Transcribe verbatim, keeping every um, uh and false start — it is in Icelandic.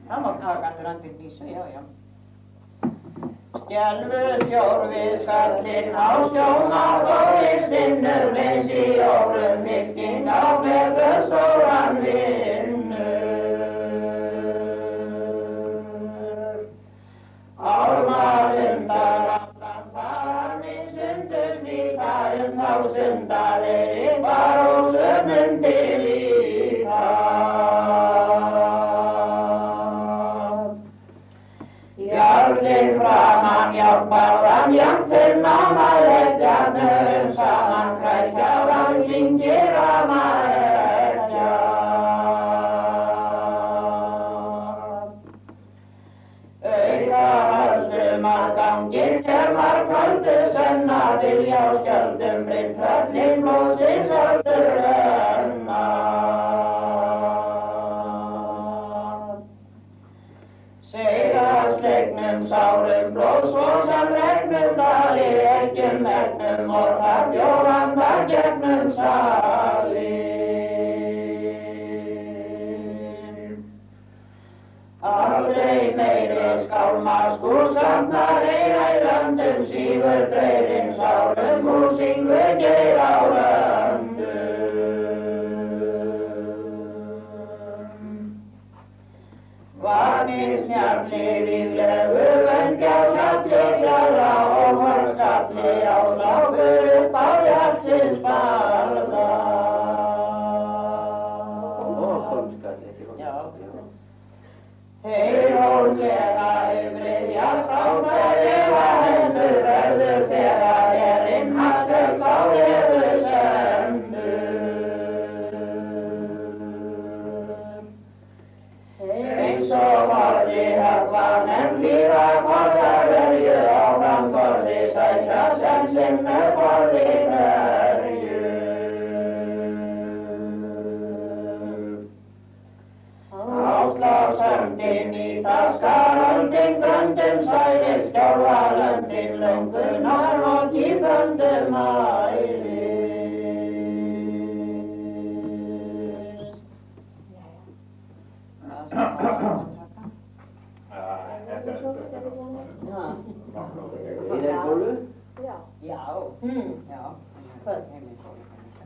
Það má taka hann randir vísa, já, já. Skelfur sjór við skallinn á sjóma þóristinnur leys í órum fylking á fleðu stóran vinnur. Álmarundar aftan þar minn sundust líka um þá stundaðir ykkar og sömundi líka. Jarlinn framan hjálpaðan jafnir náma leggjarnum saman krækjaðan klingir ama leggja. Auka höldum að gangir germar kvöldu senna vilja á skjöldum brinn tröllin blóðsins öldur renna. Slegnum sárum blóð svo sem regnum dali ekkjum megnum og þar fjóran þar gegnum salin. Aldrei meiri skálma skúrsamnar eiga í löndum sígur dreyrinn sárum húsingur geir á löndum. Vanir snjarli líflegu vöngja skalli fjalla og horfskalli á slákur upp á hjartsins barða. Ó, horfskalli, ekki horfskalli. Já, já. Þeir hóllega yfriðjast á þær efa hendur verður þegar herinn hastast á efu sendur. Eins og vorði höggvan en líra korðar verju áfram korði sækja sem sinnu borði verju. Áslagssöndin í taskaröndin gröndum sælir skjálfalöndin löngunar og tíföndum mælir. Í þeir gólu? Já. Já. Mm. Já.